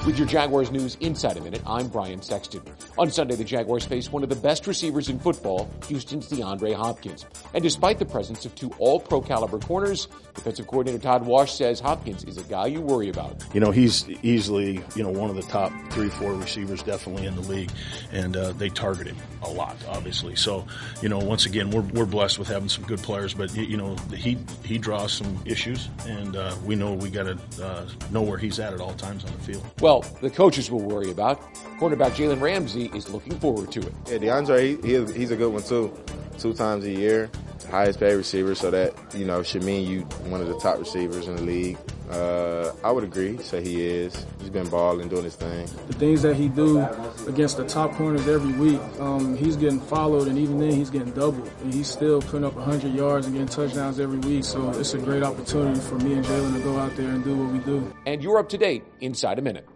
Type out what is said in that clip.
With your Jaguars news inside a minute, I'm Brian Sexton. On Sunday, the Jaguars face one of the best receivers in football, Houston's DeAndre Hopkins. And despite the presence of two all-pro caliber corners, defensive coordinator Todd Wash says Hopkins is a guy you worry about. He's easily, one of the top 3-4 receivers definitely in the league, and they target him a lot, obviously. So, once again, we're blessed with having some good players, but, he draws some issues, and we know we got to know where he's at all times on the field. Well, the coaches will worry about. Cornerback Jalen Ramsey is looking forward to it. Yeah, DeAndre, he's a good one too. 2 times a year, highest paid receiver, so that, should mean you one of the top receivers in the league. I would agree, say he is. He's been balling, doing his thing. The things that he do against the top corners every week, he's getting followed, and even then he's getting doubled. And he's still putting up 100 yards and getting touchdowns every week, so it's a great opportunity for me and Jalen to go out there and do what we do. And you're up to date inside a minute.